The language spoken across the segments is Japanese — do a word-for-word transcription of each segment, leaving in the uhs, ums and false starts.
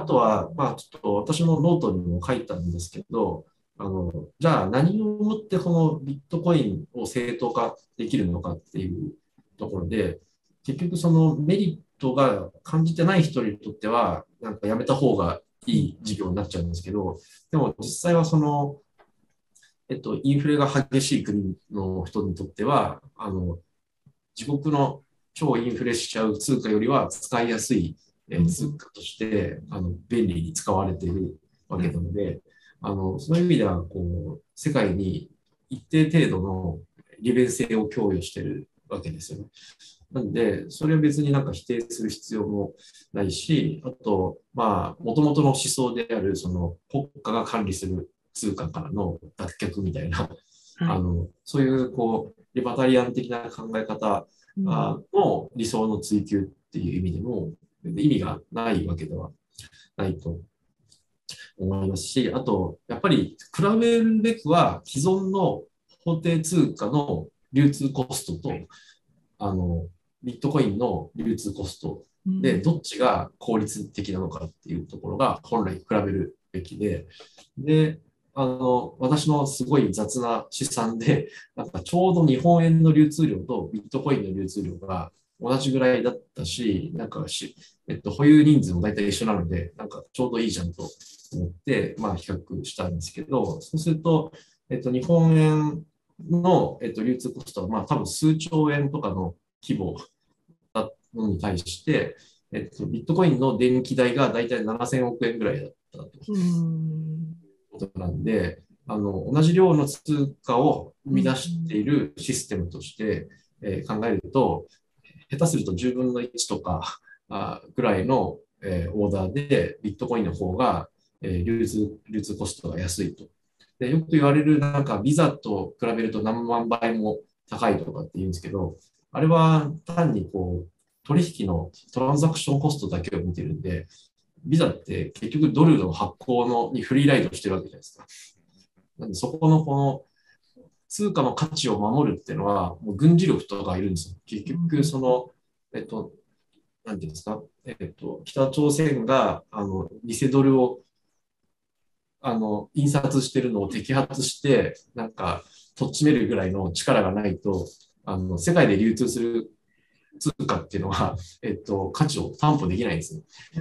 とは、まあ、ちょっと私のノートにも書いたんですけど、あの、じゃあ何をもってこのビットコインを正当化できるのかっていうところで、結局そのメリットが感じてない人にとっては、なんかやめた方がいい事業になっちゃうんですけど、でも実際はその、えっと、インフレが激しい国の人にとっては、あの、自国の超インフレしちゃう通貨よりは使いやすいえー通貨としてあの便利に使われているわけなので、あのそういう意味ではこう世界に一定程度の利便性を供与しているわけですよね。なので、それは別になんか否定する必要もないし、あと、まあ、もともとの思想である、その国家が管理する通貨からの脱却みたいな、 はい。 あの、そういう、こう、リバタリアン的な考え方うん。 あの理想の追求っていう意味でも、意味がないわけではないと思いますし、あと、やっぱり比べるべくは、既存の法定通貨の流通コストと、あの、ビットコインの流通コストで、 うん。 どっちが効率的なのかっていうところが本来比べるべきで、で、あの、私のすごい雑な試算で、なんかちょうど日本円の流通量とビットコインの流通量が同じぐらいだったし、なんかし、えっと、保有人数も大体一緒なので、なんかちょうどいいじゃんと思って、まあ比較したんですけど、そうすると、えっと、日本円の、えっと、流通コストは、まあ多分数兆円とかの規模だのに対して、えっと、ビットコインの電気代が大体ななせんおく円ぐらいだったとうん。 ことなんで、あの、同じ量の通貨を生うん。 み出しているシステムとして、えー考えると、下手するとじゅうぶんのいちとかあぐらいの、えーオーダーでビットコインの方が、えー流通、流通コストが安いと。で、よく言われる、なんかビザと比べると何万倍も高いとかって言うんですけど、あれは単にこう、取引のトランザクションコストだけを見てるんで、ビザって結局ドルの発行のにフリーライドしてるわけじゃないですか。なんでそこのこの通貨の価値を守るっていうのは、もう軍事力とかいるんですよ。結局、その、えっと、なんていうんですか、えっと、北朝鮮が、あの、偽ドルを、あの、印刷してるのを摘発して、なんか、とっちめるぐらいの力がないと、あの、世界で流通する通貨っていうのは、えっと、価値を担保できないんですね。 うん。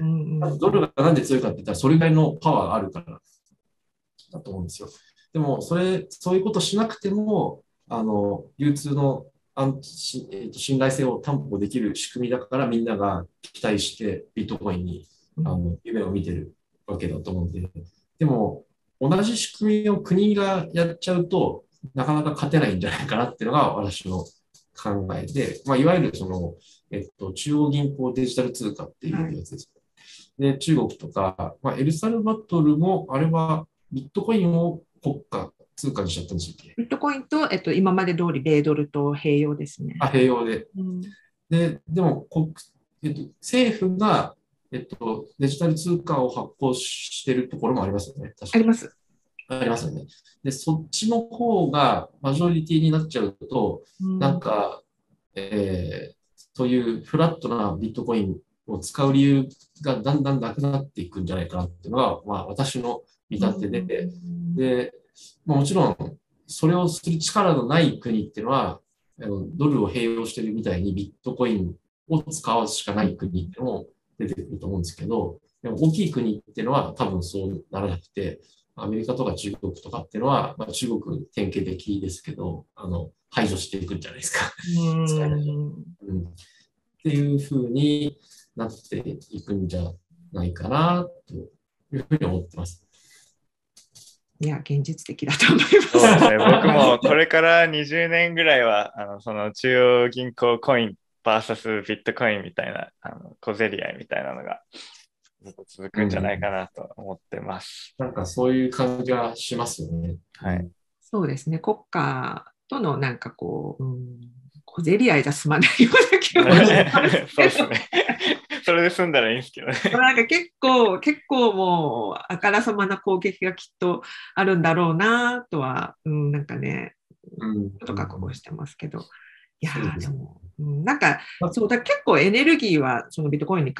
うん。 ドルがなんで強いかって言ったら、それぐらいのパワーがあるからだと思うんですよ。でも、それ、そういうことしなくても、あの、流通の安心、えーと、信頼性を担保できる仕組みだから、みんなが期待してビットコインにうん。 あの夢を見てるわけだと思うんで、でも、同じ仕組みを国がやっちゃうとなかなか勝てないんじゃないかなっていうのが私の考えで、まあ、いわゆるその、えっと、中央銀行デジタル通貨ってはい。 いうやつです。で、中国とか、まあ、エルサルバトルも、あれはビットコインを国家通貨にしちゃったんでしたっけ？ ビットコインと、えっと、今まで通り米ドルと併用ですね。 あ、併用で。 うん。 で、でも国、えっと、政府が、えっと、デジタル通貨を発行してるところもありますよね。確か。 あります。 ありますよね。で、そっちの方がマジョリティになっちゃうと、なんうん。 か、えーそういうフラットなビットコインを使う理由がだんだんなくなっていくんじゃないかなっていうのが、まあ、私の見う立てで、 ん。 で、まあもちろん、それをする力のない国っていうのは、あのドルを併用してるみたいにビットコインを使うしかない国っていうのも出てくると思うんですけど、でも大きい国っていうのは多分そうならなくて、アメリカとか中国とかっていうのは、まあ、中国典型的ですけど、あの、排除していくんじゃないですか。 う使えない。 ん。 うん、っていうふうになっていくんじゃないかな、というふうに思ってます。 いや、現実的だと思います。 そうですね。僕もこれからにじゅうねんぐらいは、あの、その中央銀行コイン ブイエス ビットコインみたいな、あの、小競り合いみたいなのがずっと続くんじゃないかうん、 なと思ってます。 なんかそういう感じがしますよね。うはい。 ん、 そうですね。国家とのなんかこう、うん、小競り合いじゃ済まないような気もしますけど。 そうですね。それで済んだらいいんですけどね。 なんか結構、結構もう、あからさまな攻撃がきっとあるんだろうなとは、うん、なんかね、 うん、 ちょっとうん、 覚悟してますけど。いやそうですね。 ーでも、うん、なんか、 まあ、 そうだ、結構エネルギーはそのビットコインにか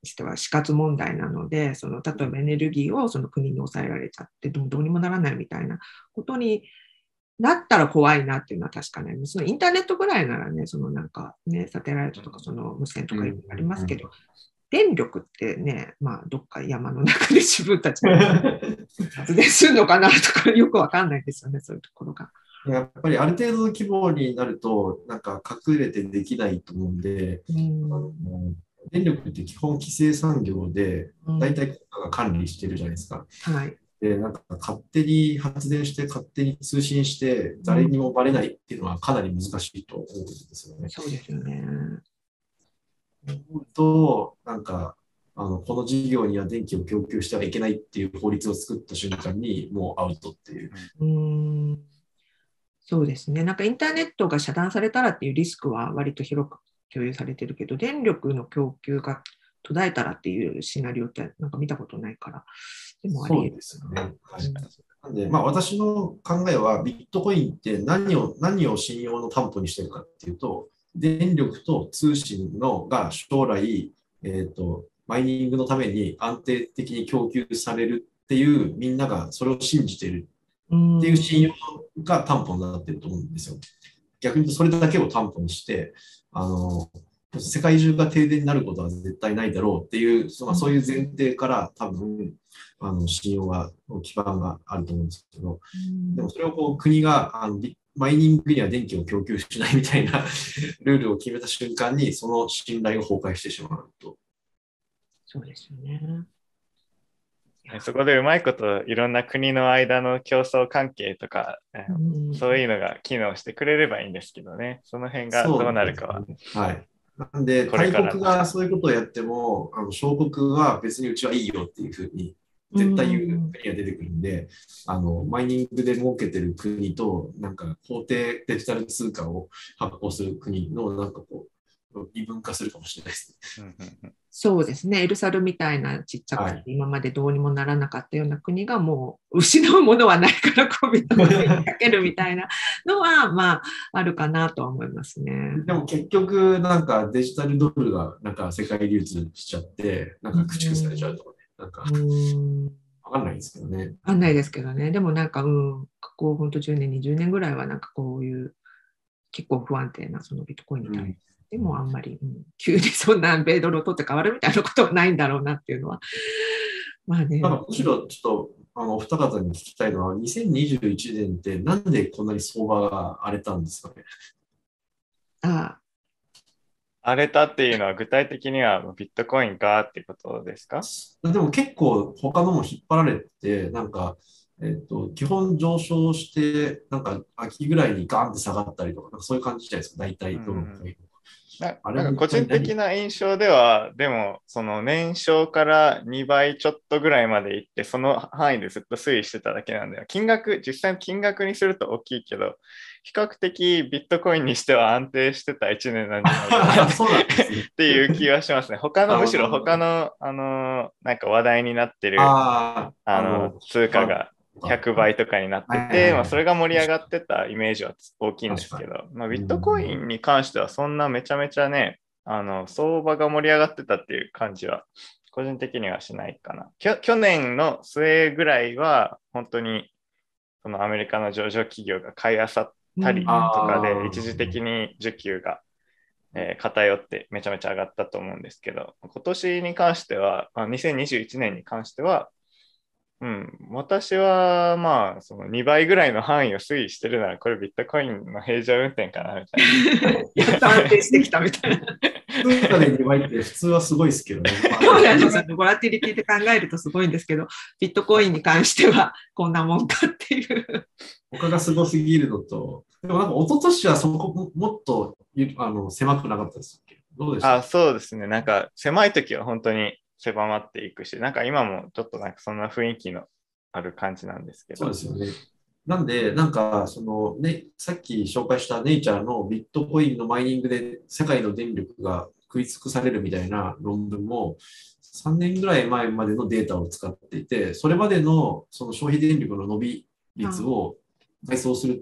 しては死活問題なので、その例えばエネルギーをその国に抑えられちゃってどうどうにもならないみたいなことになったら怖いなっていうのは確かに、そのインターネットぐらいならね、そのなんかね、サテライトとかその無線とかいろいろありますけど、電力ってね、まあ、どっか山の中で自分たちで発電するのかなとかよくわかんないですよね、そういうところが。 やっぱりある程度の規模になると、なんか隠れてできないと思うんで、 うん、 あの電力って基本規制産業で、大体国家が管理してるじゃないですか。 うん、はい。 で、なんか勝手に発電して、勝手に通信して、誰にもバレないっていうのはかなり難しいと思うんですよね。 そうですよね。 と、なんか、あのこの事業には電気を供給してはいけないっていう法律を作った瞬間にもうアウトっていう。 うーん、そうですね。なんかインターネットが遮断されたらっていうリスクは割と広く共有されてるけど、電力の供給が途絶えたらっていうシナリオってなんか見たことないから、でもありそうですよね。はい、なんで、まあ、私の考えは、ビットコインって何を何を信用の担保にしてるかっていうと、電力と通信のが将来、えーと、マイニングのために安定的に供給されるっていう、みんながそれを信じているっていう信用が担保になっていると思うんですよ。逆に言うと、それだけを担保にして、あの世界中が停電になることは絶対ないだろうっていう、まあ、そういう前提から多分、あの信用が、基盤があると思うんですけど、でもそれをこう国があのマイニングには電気を供給しないみたいなルールを決めた瞬間に、その信頼が崩壊してしまうと。 そうですよね。 そこでうまいこといろんな国の間の競争関係とか、うん、そういうのが機能してくれればいいんですけどね、その辺がどうなるかは。 ね、はい。なんで、大国がそういうことをやっても、あの小国は別にうちはいいよっていうふうに絶対言う国が出てくるんで、あのマイニングで儲けてる国と、なんか法定デジタル通貨を発行する国のなんかこう異分化するかもしれないですね。 そうですね、エルサルみたいなちっちゃくて、はい、今までどうにもならなかったような国がもう失うものはないからこうビットコインにかけるみたいなのはまああるかなとは思いますね。 でも結局なんかデジタルドルがなんか世界流通しちゃってなんか駆逐されちゃうとかね、なんか分かんないですけどね。 分かんないですけどね。でもなんかうんここ本当じゅうねんにじゅうねんぐらいはなんかこういう結構不安定なそのビットコインに対して、うんでもあんまり、うん、急にそんな米ドルを取って変わるみたいなことはないんだろうなっていうのは。まあね。 なんかむしろちょっとあのお二方に聞きたいのは、にせんにじゅういちねんってなんでこんなに相場が荒れたんですかね。 ああ。 荒れたっていうのは具体的にはビットコインかっていうことですか？ でも結構他のも引っ張られて、なんか、えっと、基本上昇して、なんか秋ぐらいにガーンって下がったりとか、なんかそういう感じじゃないですか、大体どの回も。 ななんか個人的な印象では、でもその年商からにばいちょっとぐらいまでいって、その範囲でずっと推移してただけなんで、金額、実際の金額にすると大きいけど、比較的ビットコインにしては安定してたいちねんなんじゃないかなっていう気はしますね。他の、むしろ他の、あの、なんか話題になってる、あの、通貨がひゃくばいとかになってて、まあ、それが盛り上がってたイメージは大きいんですけど、まあ、ビットコインに関してはそんなめちゃめちゃね、あの相場が盛り上がってたっていう感じは個人的にはしないかな。去年の末ぐらいは本当にそのアメリカの上場企業が買い漁ったりとかで一時的に需給がえー、偏ってめちゃめちゃ上がったと思うんですけど、今年に関しては、あにせんにじゅういちねんに関しては、うん、私はまあそのにばいぐらいの範囲を推移してるならこれビットコインの平常運転かなみたいな。 やっと安定してきたみたいな。 通貨でにばいって普通はすごいですけどね。 そうなんですよね。ボラティリティで考えるとすごいんですけど、ビットコインに関してはこんなもんかっていう。 他がすごすぎるのと、でもなんか一昨年はそこもっとあの狭くなかったですっけ？どうでした？ あ、そうですね。なんか狭い時は本当に狭まっていくし、なんか今もちょっとなんかそんな雰囲気のある感じなんですけど。 そうですよね。なんで、なんかその、ね、さっき紹介したネイチャーのビットコインのマイニングで世界の電力が食い尽くされるみたいな論文もさんねんぐらい前までのデータを使っていて、それまでのその消費電力の伸び率を倍増すると、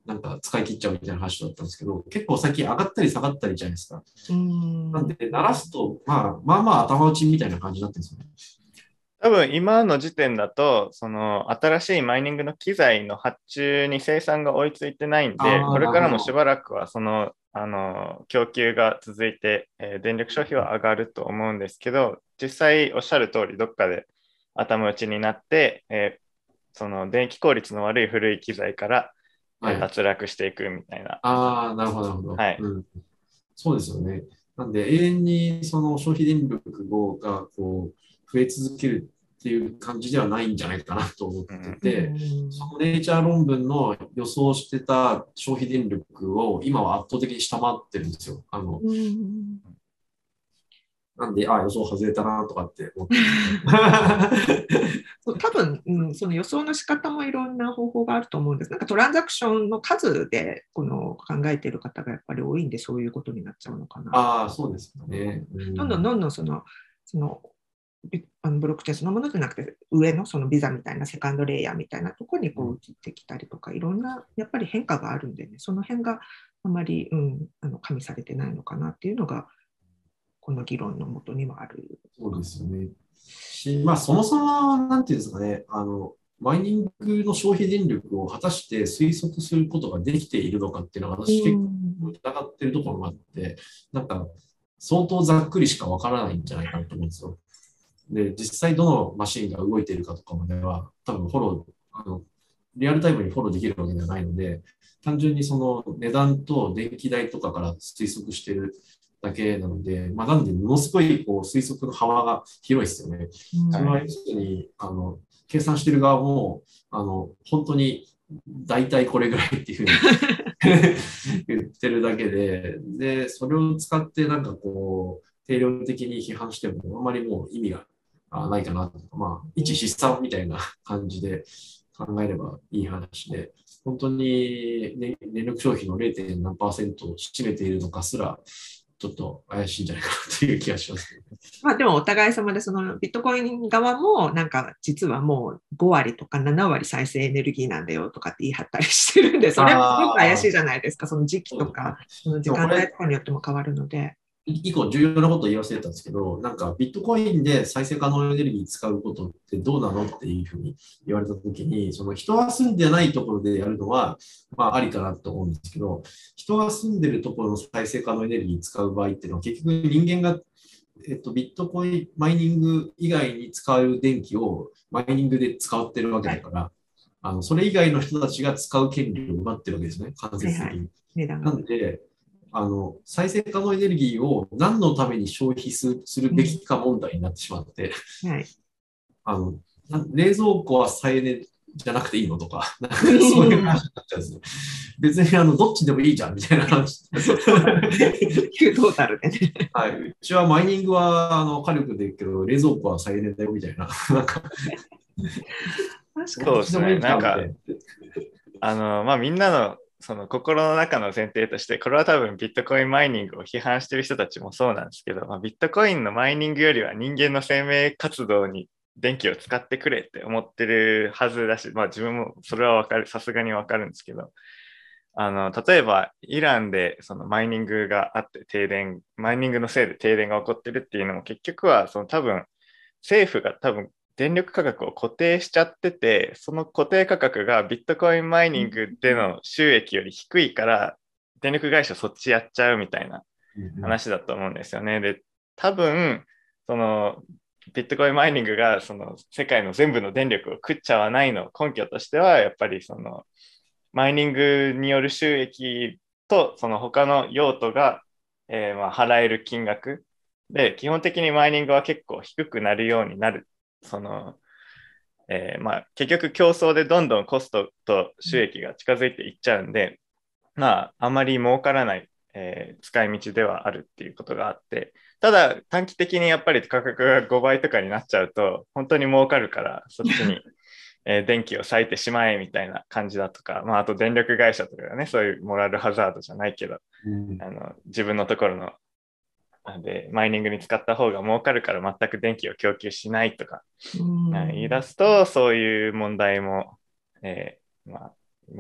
なんか使い切っちゃうみたいな話だったんですけど、結構最近上がったり下がったりじゃないですか。 うんなんで、鳴らすと、まあ、まあまあ頭打ちみたいな感じになってるんですよね。 多分今の時点だと、その新しいマイニングの機材の発注に生産が追いついてないんで、 ああ、 これなるほど。 からもしばらくはその、あの供給が続いて、えー電力消費は上がると思うんですけど、実際おっしゃる通り、どっかで頭打ちになって、えーその電気効率の悪い古い機材から、えーはい。 脱落していくみたいな。 ああ、なるほど、なるほど。 はい。 うん。そうですよね。なんで、永遠にその消費電力をがこう増え続けるっていう感じではないんじゃないかなと思っうん。 うてて、そんのネイチャー論文の予想してた消費電力を今は圧倒的に下回ってるんですよ。あの、 うんなんで、ああ、予想外れたなとかって思ってるんですけど。 そう多分、うん、その予想の仕方もいろんな方法があると思うんです。なんかトランザクションの数でこの考えている方がやっぱり多いんで、そういうことになっちゃうのかな。 ああ、そうですよね。うどんどんどん。 んどんその、そのビあのブロックチェーンそのものじゃなくて、上のそのビザみたいなセカンドレイヤーみたいなところにこう移ってきたりとか、いろんなやっぱり変化があるんでね、その辺があまり、うん、あの加味されてないのかなっていうのが、この議論のもとにはあるそうかですよね。し、まあ、そもそも、なんていうんですかね、あの、マイニングの消費電力を果たして推測することができているのかっていうのは、 う私結構ん疑ってるところがあって、なんか、相当ざっくりしかわからないんじゃないかなと思うんですよ。で、実際どのマシンが動いているかとかまでは、多分フォロー、あの、リアルタイムにフォローできるわけではないので、単純にその値段と電気代とかから推測しているだけなので、まあ、なんで、ものすごいこう推測の幅が広いですよね。それはい。 は要するに、あの、計算している側も、あの、本当に大体これぐらいっていうふうに言ってるだけで、で、それを使ってなんかこう、定量的に批判しても、あまりもう意味があないかなと。まあ、一失算みたいな感じで考えればいい話で、本当に、ね、電力消費の れいてん 何パーセントを占めているのかすら、ちょっと怪しいんじゃないかなという気がします。 まあでもお互い様でそのビットコイン側もなんか実はもうご割とかなな割再生エネルギーなんだよとかって言い張ったりしてるんで、それもすごく怪ああ、 しいじゃないですか。その時期そうとか、その時間帯でもこれ、 とかによっても変わるので。 一個重要なことを言い忘れたんですけど、なんかビットコインで再生可能エネルギー使うことってどうなのっていうふうに言われたときに、その人が住んでないところでやるのは、まあありかなと思うんですけど、人が住んでるところの再生可能エネルギー使う場合っていうのは結局人間がえっと、ビットコインマイニング以外に使う電気をマイニングで使ってるわけはい。 だから、あのそれ以外の人たちが使う権利を奪ってるわけですね、間はいはい。 接的に。 値段が。 なので、あの再生可能エネルギーを何のために消費するするべうん。 きか問題になってしまって、 はい。 あのな冷蔵庫は再エネじゃなくていいのとか、なんかそういう話になっちゃうんですね。別にあのどっちでもいいじゃんみたいな話。 そうそうだね。旧トータルでね。 はい、うちはマイニングはあの火力でいいけど、冷蔵庫は再エネだよみたいな。なんか確かに。 そうですね。 どっちでもいいじなんか、 ゃんみたいな。 あの、まあ、みんなのその心の中の前提として、これは多分ビットコインマイニングを批判している人たちもそうなんですけど、まあ、ビットコインのマイニングよりは人間の生命活動に電気を使ってくれって思ってるはずだし、まあ、自分もそれはわかる、さすがにわかるんですけど、あの、例えばイランでそのマイニングがあって停電、マイニングのせいで停電が起こってるっていうのも結局はその多分政府が多分電力価格を固定しちゃってて、その固定価格がビットコインマイニングでの収益より低いから、電力会社そっちやっちゃうみたいな話だと思うんですよね。で、多分、そのビットコインマイニングがその世界の全部の電力を食っちゃわないの根拠としては、やっぱりそのマイニングによる収益とその他の用途が、えーまあ払える金額で、基本的にマイニングは結構低くなるようになる。そのえーまあ、結局競争でどんどんコストと収益が近づいていっちゃうんで、まあ、あまり儲からない、えー使い道ではあるっていうことがあって、ただ短期的にやっぱり価格がごばいとかになっちゃうと、本当に儲かるから、そっちに、えー電気を割いてしまえみたいな感じだとか、まあ、あと電力会社とかがね、そういうモラルハザードじゃないけど、 うんあの自分のところのでマイニングに使った方が儲かるから全く電気を供給しないとかう言いん。 出すと、そういう問題も、えーまあ、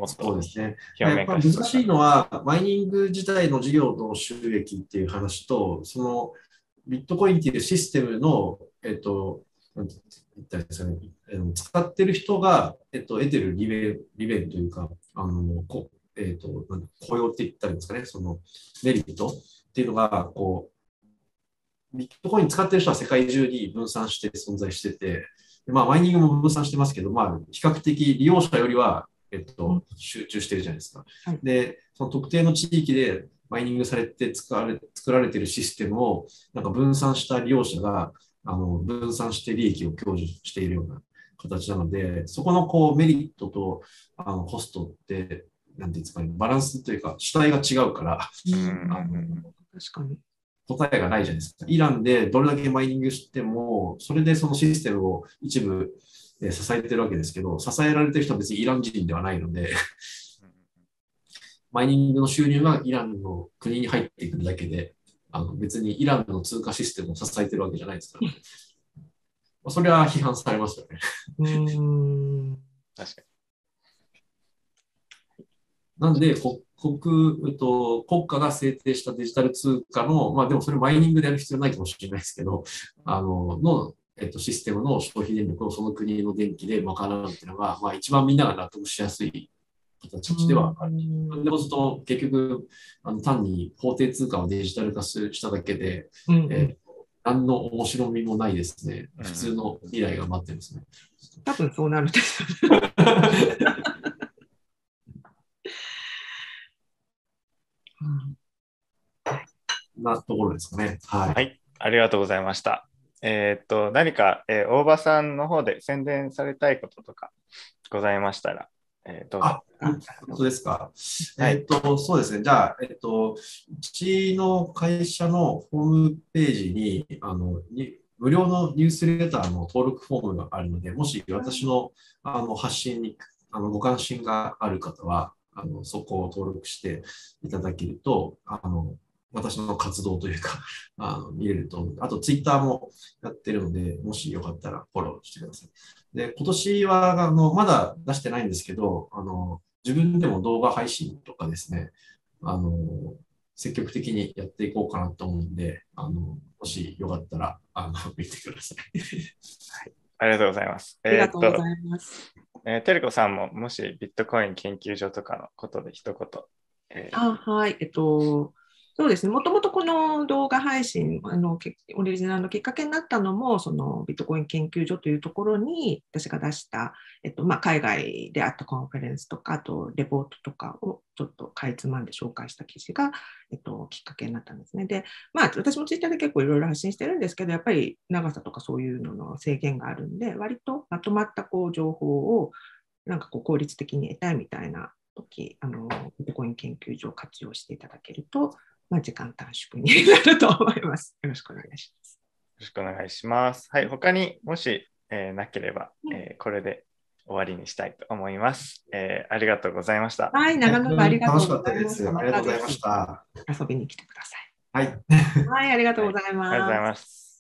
もっとそうですね。 表やっぱ面化して難しいのは、マイニング自体の事業の収益っていう話と、そのビットコインっていうシステムの、えっと、なんて言ったらいいですかね、あの使ってる人が、えっと、得てる利便、利便というか、あの、こえっと、なん雇用って言ったらいいんですかね、そのメリットっていうのが、こう、ビットコイン使ってる人は世界中に分散して存在してて、まあ、マイニングも分散してますけど、まあ、比較的利用者よりは、えっと、集中してるじゃないですか。 はい、 で、その特定の地域でマイニングされて使われ作られているシステムを、なんか分散した利用者が、あの分散して利益を享受しているような形なので、そこのこうメリットとあのコストって、なんていうんですかね、バランスというか、主体が違うから、 うんあの確かに。 答えがないじゃないですか。イランでどれだけマイニングしても、それでそのシステムを一部えー支えてるわけですけど、支えられてる人は別にイラン人ではないので、マイニングの収入がイランの国に入ってくるだけで、あの別にイランの通貨システムを支えてるわけじゃないですから、ね、それは批判されますよね。 うーん確かなんで、国、えっと、国家が制定したデジタル通貨の、まあでもそれマイニングでやる必要ないかもしれないですけど、あの、の、えっと、システムの消費電力をその国の電気で賄うっていうのが、まあ一番みんなが納得しやすい形ではある。でもずっと結局、あの単に法定通貨をデジタル化しただけで、 うんうんえー何の面白みもないですね。 うん普通の未来が待ってますね。 多分そうなるんですよね。うんなところですかね。はい。 はい、ありがとうございました。えーっと、何か、えー大場さんの方で宣伝されたいこととかございましたら、えーどうぞ。 あ、本当ですか。 はいえっと、そうですね。じゃあ、えっと、うちの会社のホームページに、あの、に無料のニュースレターの登録フォームがあるので、もし私のあの発信にあのご関心がある方は、あのそこを登録していただけると、あの私の活動というか、あの見れると思う。あと、ツイッターもやってるので、もしよかったらフォローしてください。で、今年は、あの、まだ出してないんですけど、あの、自分でも動画配信とかですね、あの、積極的にやっていこうかなと思うんで、あの、もしよかったら、あの、見てください。 ありがとうございます。 ありがえーっととうございます。 えー、テレコさんももしビットコイン研究所とかのことで一言。えーあ、はい。えっと、そうですね。もともとこの動画配信、あの、けオリジナルのきっかけになったのも、そのビットコイン研究所というところに、私が出した、えっと、まあ、海外であったコンフェレンスとか、あと、レポートとかをちょっとかいつまんで紹介した記事が、えっと、きっかけになったんですね。で、まあ、私もツイッターで結構いろいろ発信してるんですけど、やっぱり長さとかそういうのの制限があるんで、割とまとまったこう情報を、なんかこう効率的に得たいみたいな時、あのビットコイン研究所を活用していただけると、まあ、時間短縮になると思います。よろしくお願いします。 よろしくお願いします。はい、他にもし、えーなければ、えーこれで終わりにしたいと思います。えーありがとうございました。 はい、長々ありがとう楽しかございます。 ったです。ありがとうございました。 遊びに来てください。 はい。 はい、ありがとうございます。 ありがとうございます。